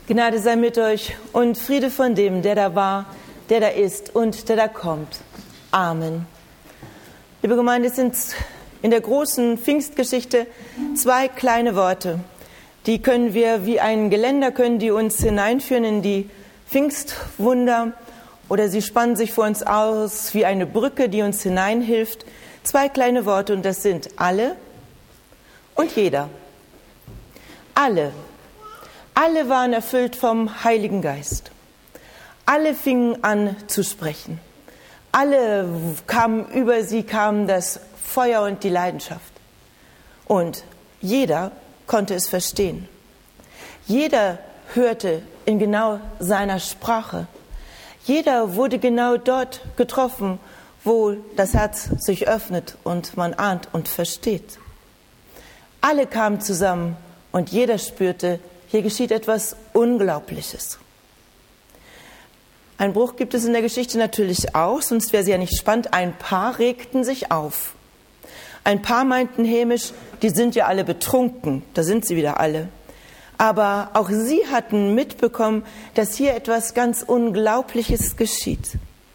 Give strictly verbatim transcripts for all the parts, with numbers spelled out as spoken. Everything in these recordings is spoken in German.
Gnade sei mit euch und Friede von dem, der da war, der da ist und der da kommt. Amen. Liebe Gemeinde, es sind in der großen Pfingstgeschichte zwei kleine Worte. Die können wir wie ein Geländer, können die uns hineinführen in die Pfingstwunder, oder sie spannen sich vor uns aus wie eine Brücke, die uns hineinhilft. Zwei kleine Worte, und das sind alle und jeder. Alle. Alle waren erfüllt vom Heiligen Geist. Alle fingen an zu sprechen. Alle kamen, über sie kam das Feuer und die Leidenschaft. Und jeder konnte es verstehen. Jeder hörte in genau seiner Sprache. Jeder wurde genau dort getroffen, wo das Herz sich öffnet und man ahnt und versteht. Alle kamen zusammen und jeder spürte, hier geschieht etwas Unglaubliches. Ein Bruch gibt es in der Geschichte natürlich auch, sonst wäre sie ja nicht spannend. Ein paar regten sich auf. Ein paar meinten hämisch, die sind ja alle betrunken, da sind sie wieder alle. Aber auch sie hatten mitbekommen, dass hier etwas ganz Unglaubliches geschieht.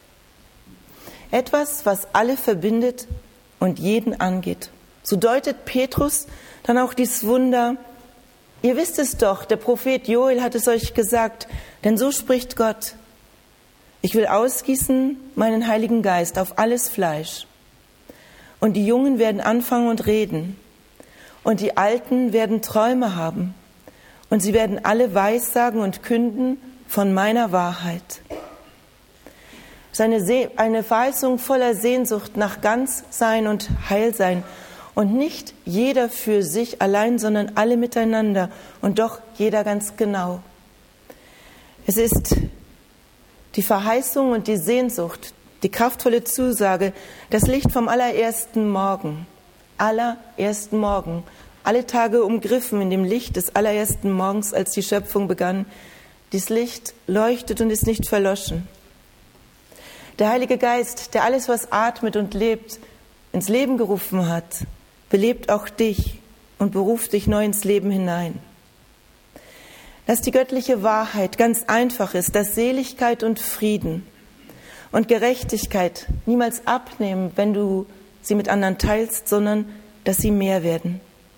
Etwas, was alle verbindet und jeden angeht. So deutet Petrus dann auch dieses Wunder. Ihr wisst es doch, der Prophet Joel hat es euch gesagt, denn so spricht Gott. Ich will ausgießen meinen Heiligen Geist auf alles Fleisch. Und die Jungen werden anfangen und reden. Und die Alten werden Träume haben. Und sie werden alle Weissagen und künden von meiner Wahrheit. Es ist eine, See- eine Verheißung voller Sehnsucht nach Ganzsein und Heilsein. Und nicht jeder für sich allein, sondern alle miteinander und doch jeder ganz genau. Es ist die Verheißung und die Sehnsucht, die kraftvolle Zusage, das Licht vom allerersten Morgen, allerersten Morgen, alle Tage umgriffen in dem Licht des allerersten Morgens, als die Schöpfung begann. Dies Licht leuchtet und ist nicht verloschen. Der Heilige Geist, der alles, was atmet und lebt, ins Leben gerufen hat, belebt auch dich und beruft dich neu ins Leben hinein. Dass die göttliche Wahrheit ganz einfach ist, dass Seligkeit und Frieden und Gerechtigkeit niemals abnehmen, wenn du sie mit anderen teilst, sondern dass sie mehr werden.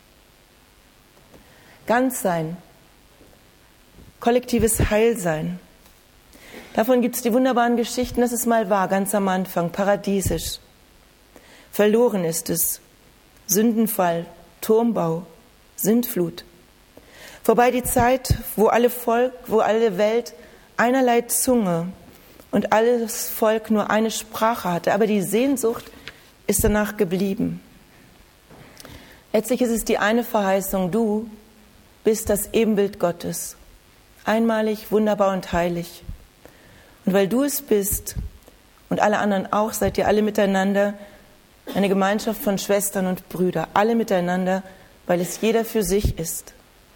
Ganzsein, kollektives Heilsein. Davon gibt es die wunderbaren Geschichten, dass es mal war, ganz am Anfang, paradiesisch. Verloren ist es. Sündenfall, Turmbau, Sintflut. Vorbei die Zeit, wo alle Volk, wo alle Welt einerlei Zunge und alles Volk nur eine Sprache hatte. Aber die Sehnsucht ist danach geblieben. Letztlich ist es die eine Verheißung, du bist das Ebenbild Gottes. Einmalig, wunderbar und heilig. Und weil du es bist und alle anderen auch, seid ihr alle miteinander eine Gemeinschaft von Schwestern und Brüdern, alle miteinander, weil es jeder für sich ist.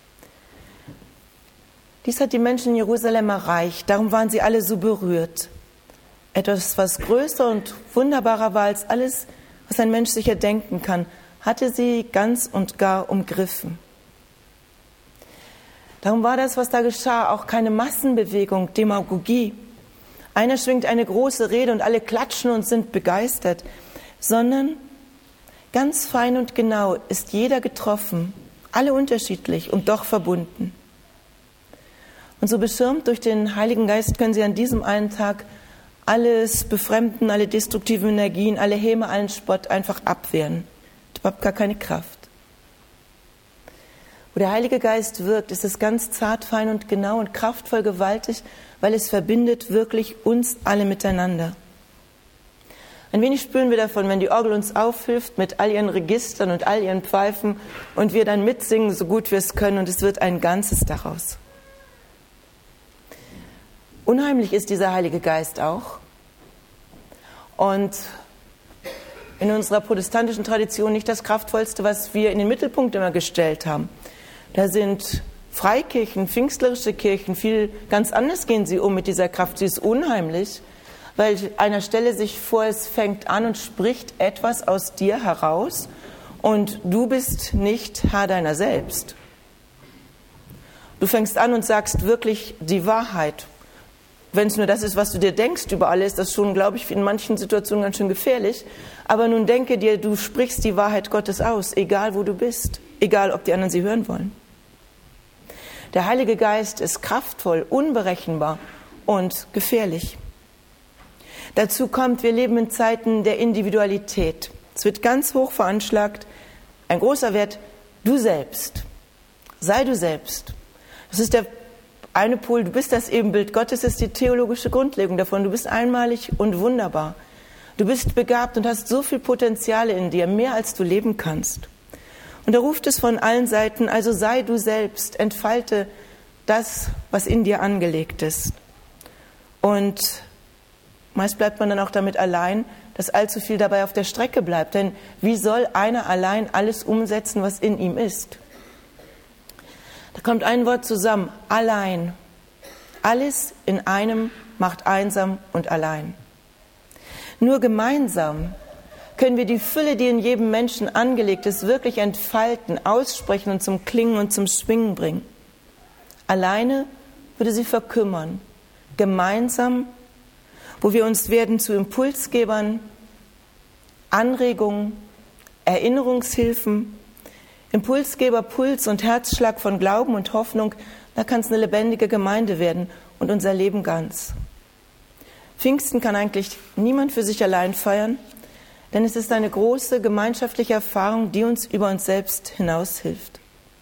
Dies hat die Menschen in Jerusalem erreicht, darum waren sie alle so berührt. Etwas, was größer und wunderbarer war als alles, was ein Mensch sich erdenken kann, hatte sie ganz und gar umgriffen. Darum war das, was da geschah, auch keine Massenbewegung, Demagogie. Einer schwingt eine große Rede und alle klatschen und sind begeistert, sondern ganz fein und genau ist jeder getroffen, alle unterschiedlich und doch verbunden. Und so beschirmt durch den Heiligen Geist können sie an diesem einen Tag alles Befremden, alle destruktiven Energien, alle Häme, allen Spott einfach abwehren. Überhaupt gar keine Kraft. Wo der Heilige Geist wirkt, ist es ganz zart, fein und genau und kraftvoll gewaltig, weil es verbindet wirklich uns alle miteinander. Ein wenig spüren wir davon, wenn die Orgel uns aufhilft mit all ihren Registern und all ihren Pfeifen und wir dann mitsingen, so gut wir es können, und es wird ein Ganzes daraus. Unheimlich ist dieser Heilige Geist auch. Und in unserer protestantischen Tradition nicht das Kraftvollste, was wir in den Mittelpunkt immer gestellt haben. Da sind Freikirchen, pfingstlerische Kirchen, viel ganz anders gehen sie um mit dieser Kraft. Sie ist unheimlich. Weil einer stelle sich vor, es fängt an und spricht etwas aus dir heraus und du bist nicht Herr deiner selbst. Du fängst an und sagst wirklich die Wahrheit. Wenn es nur das ist, was du dir denkst über alle, ist das schon, glaube ich, in manchen Situationen ganz schön gefährlich. Aber nun denke dir, du sprichst die Wahrheit Gottes aus, egal wo du bist, egal ob die anderen sie hören wollen. Der Heilige Geist ist kraftvoll, unberechenbar und gefährlich. Dazu kommt, wir leben in Zeiten der Individualität. Es wird ganz hoch veranschlagt, ein großer Wert, du selbst. Sei du selbst. Das ist der eine Pol, du bist das Ebenbild Gottes, ist die theologische Grundlegung davon. Du bist einmalig und wunderbar. Du bist begabt und hast so viel Potenziale in dir, mehr als du leben kannst. Und er ruft es von allen Seiten, also sei du selbst, entfalte das, was in dir angelegt ist. Und meist bleibt man dann auch damit allein, dass allzu viel dabei auf der Strecke bleibt. Denn wie soll einer allein alles umsetzen, was in ihm ist? Da kommt ein Wort zusammen, allein. Alles in einem macht einsam und allein. Nur gemeinsam können wir die Fülle, die in jedem Menschen angelegt ist, wirklich entfalten, aussprechen und zum Klingen und zum Schwingen bringen. Alleine würde sie verkümmern. Gemeinsam, wo wir uns werden zu Impulsgebern, Anregungen, Erinnerungshilfen, Impulsgeber, Puls und Herzschlag von Glauben und Hoffnung, da kann es eine lebendige Gemeinde werden und unser Leben ganz. Pfingsten kann eigentlich niemand für sich allein feiern, denn es ist eine große gemeinschaftliche Erfahrung, die uns über uns selbst hinaushilft.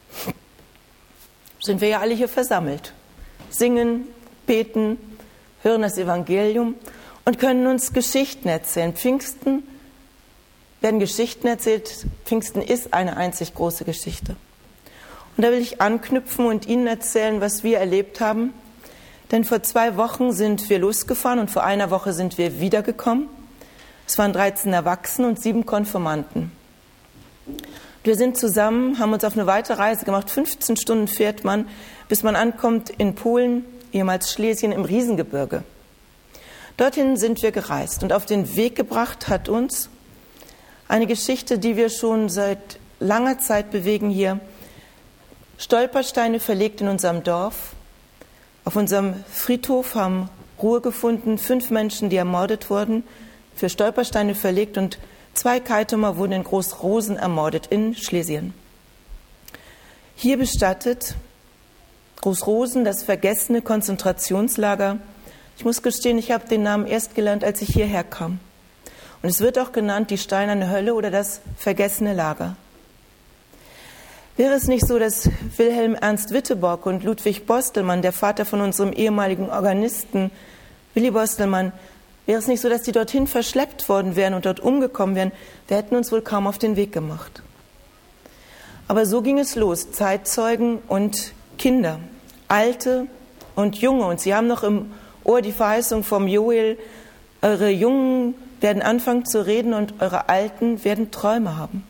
Sind wir ja alle hier versammelt, singen, beten, hören das Evangelium und können uns Geschichten erzählen. Pfingsten werden Geschichten erzählt. Pfingsten ist eine einzig große Geschichte. Und da will ich anknüpfen und Ihnen erzählen, was wir erlebt haben. Denn vor zwei Wochen sind wir losgefahren und vor einer Woche sind wir wiedergekommen. Es waren dreizehn Erwachsene und sieben Konfirmanden. Wir sind zusammen, haben uns auf eine weite Reise gemacht. fünfzehn Stunden fährt man, bis man ankommt in Polen, ehemals Schlesien, im Riesengebirge. Dorthin sind wir gereist und auf den Weg gebracht hat uns eine Geschichte, die wir schon seit langer Zeit bewegen hier. Stolpersteine verlegt in unserem Dorf. Auf unserem Friedhof haben Ruhe gefunden fünf Menschen, die ermordet wurden, für Stolpersteine verlegt, und zwei Kaitumer wurden in Großrosen ermordet in Schlesien. Hier bestattet, Großrosen, das vergessene Konzentrationslager. Ich muss gestehen, ich habe den Namen erst gelernt, als ich hierher kam. Und es wird auch genannt die steinerne Hölle oder das vergessene Lager. Wäre es nicht so, dass Wilhelm Ernst Witteborg und Ludwig Bostelmann, der Vater von unserem ehemaligen Organisten Willi Bostelmann, wäre es nicht so, dass die dorthin verschleppt worden wären und dort umgekommen wären, wir hätten uns wohl kaum auf den Weg gemacht. Aber so ging es los, Zeitzeugen und Kinder, Alte und Junge. Und sie haben noch im Ohr die Verheißung vom Joel, eure Jungen werden anfangen zu reden und eure Alten werden Träume haben.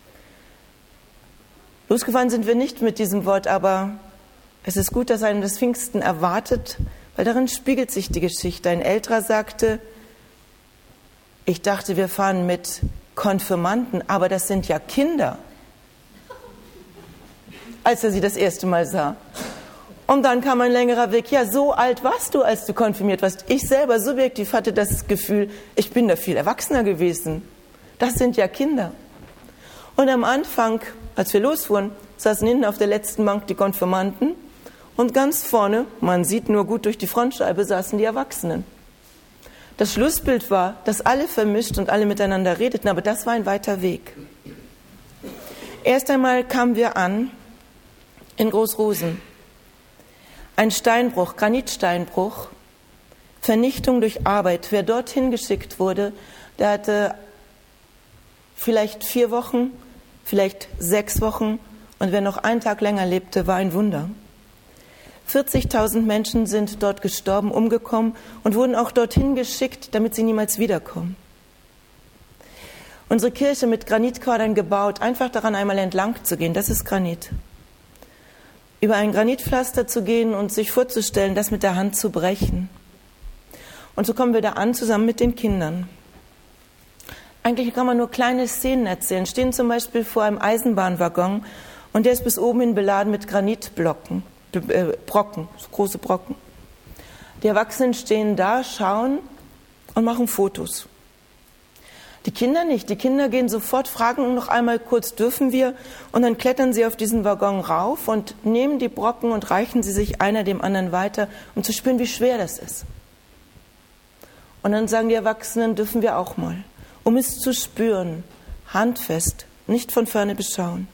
Losgefahren sind wir nicht mit diesem Wort, aber es ist gut, dass einem das Pfingsten erwartet, weil darin spiegelt sich die Geschichte. Ein Älterer sagte, ich dachte, wir fahren mit Konfirmanden, aber das sind ja Kinder, als er sie das erste Mal sah. Und dann kam ein längerer Weg. Ja, so alt warst du, als du konfirmiert warst. Ich selber subjektiv hatte das Gefühl, ich bin da viel erwachsener gewesen. Das sind ja Kinder. Und am Anfang, als wir losfuhren, saßen hinten auf der letzten Bank die Konfirmanden und ganz vorne, man sieht nur gut durch die Frontscheibe, saßen die Erwachsenen. Das Schlussbild war, dass alle vermischt und alle miteinander redeten, aber das war ein weiter Weg. Erst einmal kamen wir an in Großrosen. Ein Steinbruch, Granitsteinbruch, Vernichtung durch Arbeit. Wer dorthin geschickt wurde, der hatte vielleicht vier Wochen, vielleicht sechs Wochen, und wer noch einen Tag länger lebte, war ein Wunder. vierzigtausend Menschen sind dort gestorben, umgekommen und wurden auch dorthin geschickt, damit sie niemals wiederkommen. Unsere Kirche mit Granitquadern gebaut, einfach daran einmal entlang zu gehen, das ist Granit. Über ein Granitpflaster zu gehen und sich vorzustellen, das mit der Hand zu brechen. Und so kommen wir da an, zusammen mit den Kindern. Eigentlich kann man nur kleine Szenen erzählen. Stehen zum Beispiel vor einem Eisenbahnwaggon und der ist bis oben hin beladen mit Granitblöcken. Brocken, so große Brocken. Die Erwachsenen stehen da, schauen und machen Fotos. Die Kinder nicht. Die Kinder gehen sofort, fragen noch einmal kurz, dürfen wir? Und dann klettern sie auf diesen Waggon rauf und nehmen die Brocken und reichen sie sich einer dem anderen weiter, um zu spüren, wie schwer das ist. Und dann sagen die Erwachsenen, dürfen wir auch mal, um es zu spüren, handfest, nicht von ferne beschauen.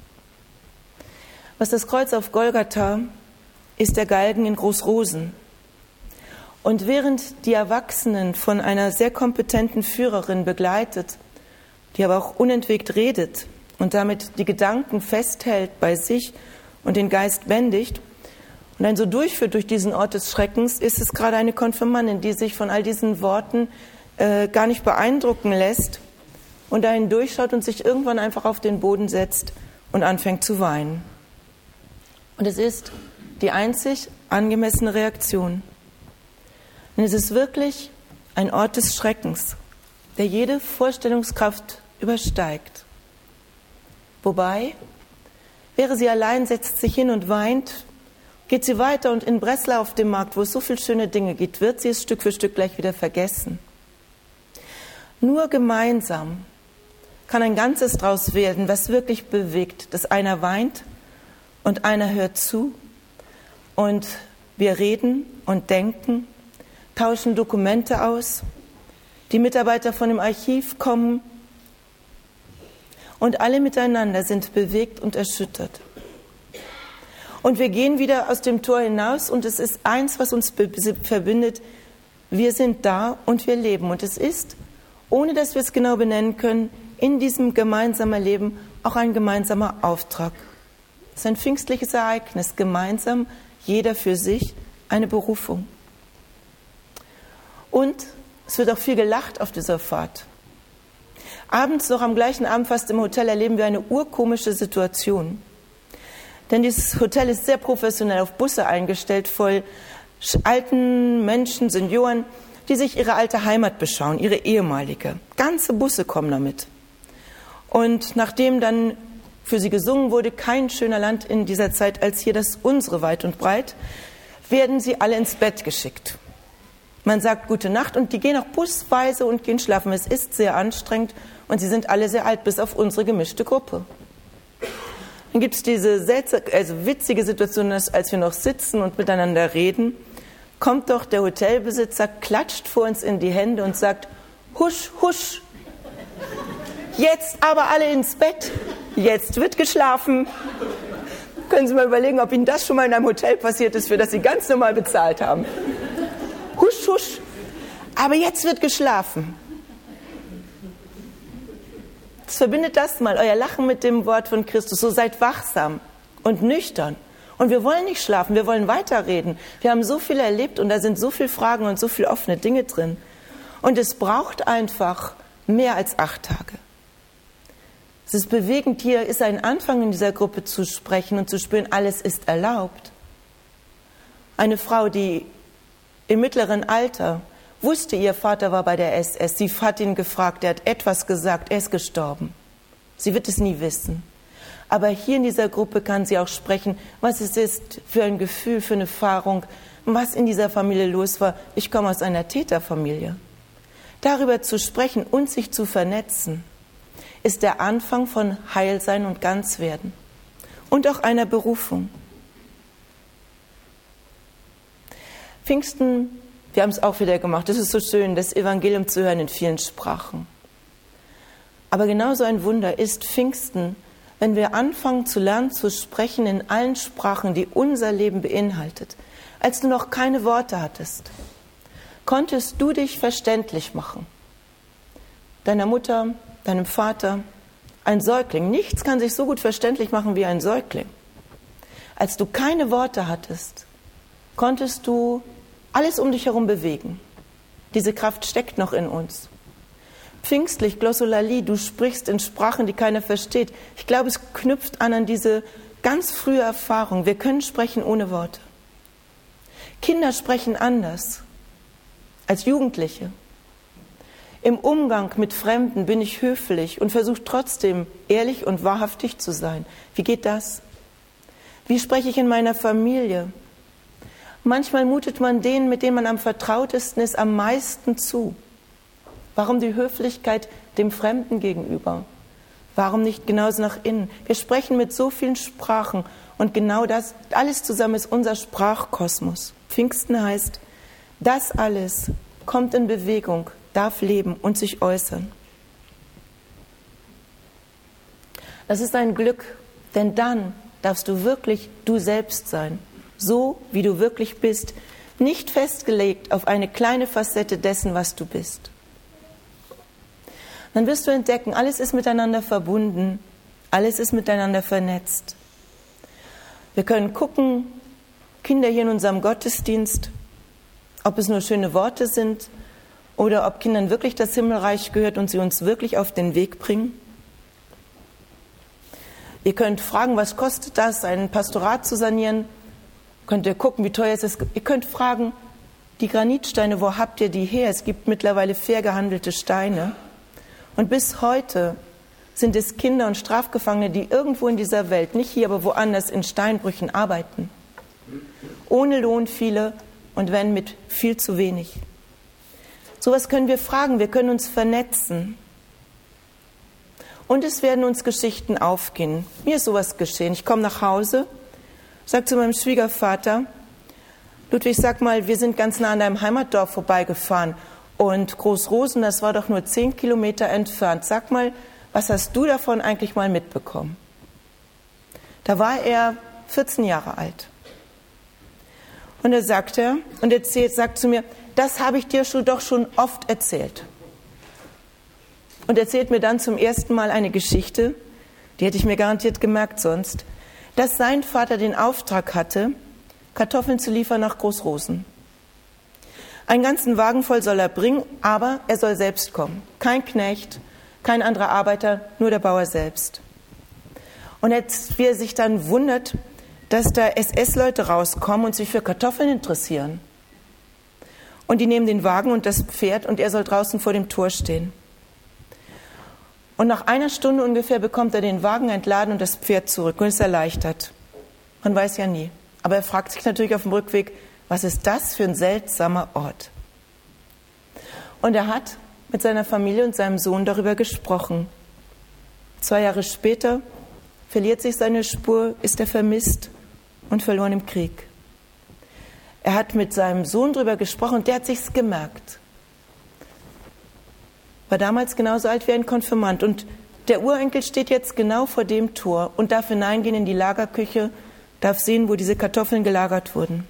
Was das Kreuz auf Golgatha ist, der Galgen in Großrosen. Und während die Erwachsenen von einer sehr kompetenten Führerin begleitet, die aber auch unentwegt redet und damit die Gedanken festhält bei sich und den Geist bändigt und einen so durchführt durch diesen Ort des Schreckens, ist es gerade eine Konfirmandin, die sich von all diesen Worten äh, gar nicht beeindrucken lässt und dahin durchschaut und sich irgendwann einfach auf den Boden setzt und anfängt zu weinen. Und es ist die einzig angemessene Reaktion. Denn es ist wirklich ein Ort des Schreckens, der jede Vorstellungskraft übersteigt. Wobei, wäre sie allein, setzt sich hin und weint, geht sie weiter und in Breslau auf dem Markt, wo es so viele schöne Dinge gibt, wird sie es Stück für Stück gleich wieder vergessen. Nur gemeinsam kann ein Ganzes draus werden, was wirklich bewegt, dass einer weint und einer hört zu und wir reden und denken, tauschen Dokumente aus, die Mitarbeiter von dem Archiv kommen und alle miteinander sind bewegt und erschüttert. Und wir gehen wieder aus dem Tor hinaus und es ist eins, was uns be- verbindet, wir sind da und wir leben. Und es ist, ohne dass wir es genau benennen können, in diesem gemeinsamen Leben auch ein gemeinsamer Auftrag. Es ist ein pfingstliches Ereignis, gemeinsam, jeder für sich, eine Berufung. Und es wird auch viel gelacht auf dieser Fahrt. Abends, noch am gleichen Abend fast im Hotel, erleben wir eine urkomische Situation. Denn dieses Hotel ist sehr professionell auf Busse eingestellt, voll alten Menschen, Senioren, die sich ihre alte Heimat beschauen, ihre ehemalige. Ganze Busse kommen damit. Und nachdem dann für sie gesungen wurde, kein schöner Land in dieser Zeit als hier das unsere weit und breit, werden sie alle ins Bett geschickt. Man sagt gute Nacht und die gehen auch busweise und gehen schlafen. Es ist sehr anstrengend und sie sind alle sehr alt, bis auf unsere gemischte Gruppe. Dann gibt es diese seltsame, also witzige Situation, dass als wir noch sitzen und miteinander reden, kommt doch der Hotelbesitzer, klatscht vor uns in die Hände und sagt, husch, husch, jetzt aber alle ins Bett, jetzt wird geschlafen. Können Sie mal überlegen, ob Ihnen das schon mal in einem Hotel passiert ist, für das Sie ganz normal bezahlt haben. Husch, husch, aber jetzt wird geschlafen. Das verbindet das mal, euer Lachen mit dem Wort von Christus. So seid wachsam und nüchtern. Und wir wollen nicht schlafen, wir wollen weiterreden. Wir haben so viel erlebt und da sind so viele Fragen und so viele offene Dinge drin. Und es braucht einfach mehr als acht Tage. Es ist bewegend, hier ist ein Anfang in dieser Gruppe zu sprechen und zu spüren, alles ist erlaubt. Eine Frau, die im mittleren Alter wusste, ihr Vater war bei der S S. Sie hat ihn gefragt, er hat etwas gesagt, er ist gestorben. Sie wird es nie wissen. Aber hier in dieser Gruppe kann sie auch sprechen, was es ist für ein Gefühl, für eine Erfahrung, was in dieser Familie los war. Ich komme aus einer Täterfamilie. Darüber zu sprechen und sich zu vernetzen, ist der Anfang von Heilsein und Ganzwerden und auch einer Berufung. Pfingsten, wir haben es auch wieder gemacht. Es ist so schön, das Evangelium zu hören in vielen Sprachen. Aber genauso ein Wunder ist Pfingsten, wenn wir anfangen zu lernen, zu sprechen in allen Sprachen, die unser Leben beinhaltet. Als du noch keine Worte hattest, konntest du dich verständlich machen. Deiner Mutter, deinem Vater, ein Säugling. Nichts kann sich so gut verständlich machen wie ein Säugling. Als du keine Worte hattest, konntest du alles um dich herum bewegen. Diese Kraft steckt noch in uns. Pfingstlich, Glossolalie, du sprichst in Sprachen, die keiner versteht. Ich glaube, es knüpft an an diese ganz frühe Erfahrung. Wir können sprechen ohne Worte. Kinder sprechen anders als Jugendliche. Im Umgang mit Fremden bin ich höflich und versuche trotzdem ehrlich und wahrhaftig zu sein. Wie geht das? Wie spreche ich in meiner Familie? Manchmal mutet man denen, mit denen man am vertrautesten ist, am meisten zu. Warum die Höflichkeit dem Fremden gegenüber? Warum nicht genauso nach innen? Wir sprechen mit so vielen Sprachen und genau das, alles zusammen ist unser Sprachkosmos. Pfingsten heißt, das alles kommt in Bewegung, darf leben und sich äußern. Das ist ein Glück, denn dann darfst du wirklich du selbst sein, so wie du wirklich bist, nicht festgelegt auf eine kleine Facette dessen, was du bist. Dann wirst du entdecken, alles ist miteinander verbunden, alles ist miteinander vernetzt. Wir können gucken, Kinder hier in unserem Gottesdienst, ob es nur schöne Worte sind oder ob Kindern wirklich das Himmelreich gehört und sie uns wirklich auf den Weg bringen. Ihr könnt fragen, was kostet das, ein Pastorat zu sanieren? Könnt ihr gucken, wie teuer es ist. Ihr könnt fragen, die Granitsteine, wo habt ihr die her? Es gibt mittlerweile fair gehandelte Steine. Und bis heute sind es Kinder und Strafgefangene, die irgendwo in dieser Welt, nicht hier, aber woanders, in Steinbrüchen arbeiten. Ohne Lohn viele und wenn mit viel zu wenig. Sowas können wir fragen, wir können uns vernetzen. Und es werden uns Geschichten aufgehen. Mir ist sowas geschehen. Ich komme nach Hause, sage zu meinem Schwiegervater, Ludwig, sag mal, wir sind ganz nah an deinem Heimatdorf vorbeigefahren und Großrosen, das war doch nur zehn Kilometer entfernt. Sag mal, was hast du davon eigentlich mal mitbekommen? Da war er vierzehn Jahre alt. Und er sagte, und erzählt, sagt zu mir, das habe ich dir schon, doch schon oft erzählt. Und erzählt mir dann zum ersten Mal eine Geschichte, die hätte ich mir garantiert gemerkt sonst, dass sein Vater den Auftrag hatte, Kartoffeln zu liefern nach Großrosen. Einen ganzen Wagen voll soll er bringen, aber er soll selbst kommen. Kein Knecht, kein anderer Arbeiter, nur der Bauer selbst. Und jetzt, wie er sich dann wundert, dass da S S-Leute rauskommen und sich für Kartoffeln interessieren. Und die nehmen den Wagen und das Pferd und er soll draußen vor dem Tor stehen. Und nach einer Stunde ungefähr bekommt er den Wagen entladen und das Pferd zurück und ist erleichtert. Man weiß ja nie. Aber er fragt sich natürlich auf dem Rückweg, was ist das für ein seltsamer Ort? Und er hat mit seiner Familie und seinem Sohn darüber gesprochen. Zwei Jahre später verliert sich seine Spur, ist er vermisst und verloren im Krieg. Er hat mit seinem Sohn darüber gesprochen und der hat sich's gemerkt. War damals genauso alt wie ein Konfirmand. Und der Urenkel steht jetzt genau vor dem Tor und darf hineingehen in die Lagerküche, darf sehen, wo diese Kartoffeln gelagert wurden.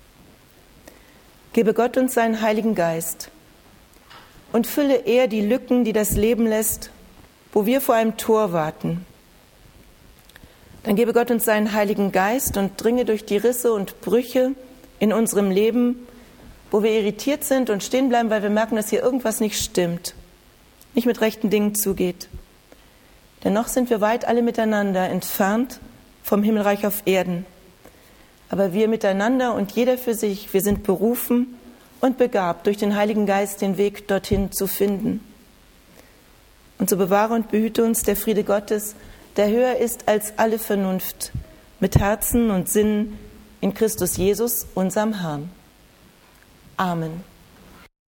Gebe Gott uns seinen Heiligen Geist und fülle er die Lücken, die das Leben lässt, wo wir vor einem Tor warten. Dann gebe Gott uns seinen Heiligen Geist und dringe durch die Risse und Brüche in unserem Leben, wo wir irritiert sind und stehen bleiben, weil wir merken, dass hier irgendwas nicht stimmt, nicht mit rechten Dingen zugeht. Dennoch sind wir weit alle miteinander entfernt vom Himmelreich auf Erden. Aber wir miteinander und jeder für sich, wir sind berufen und begabt, durch den Heiligen Geist den Weg dorthin zu finden. Und so bewahre und behüte uns der Friede Gottes, der höher ist als alle Vernunft, mit Herzen und Sinnen in Christus Jesus, unserem Herrn. Amen.